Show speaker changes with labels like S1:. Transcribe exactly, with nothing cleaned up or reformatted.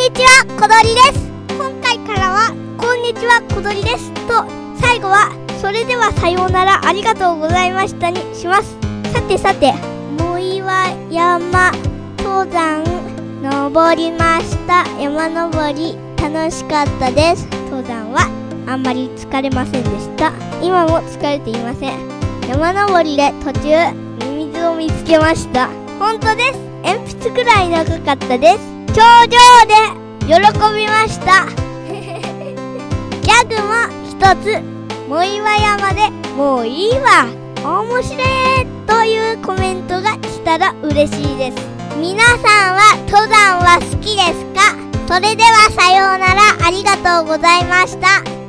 S1: にちは、小鳥です。今回からは、こんにちは、小鳥です。と、最後は、それではさようなら、ありがとうございましたにします。さてさて、藻岩山登山、登りました。山登り、楽しかったです。登山は、あんまり疲れませんでした。今も疲れていません。山登りで途中、ミミズを見つけました。本当です。鉛筆くらい長かったです。頂上で喜びました。ギャグも一つ。藻岩山でもういいわ。面白いというコメントが来たら嬉しいです。皆さんは登山は好きですか？それではさようなら、ありがとうございました。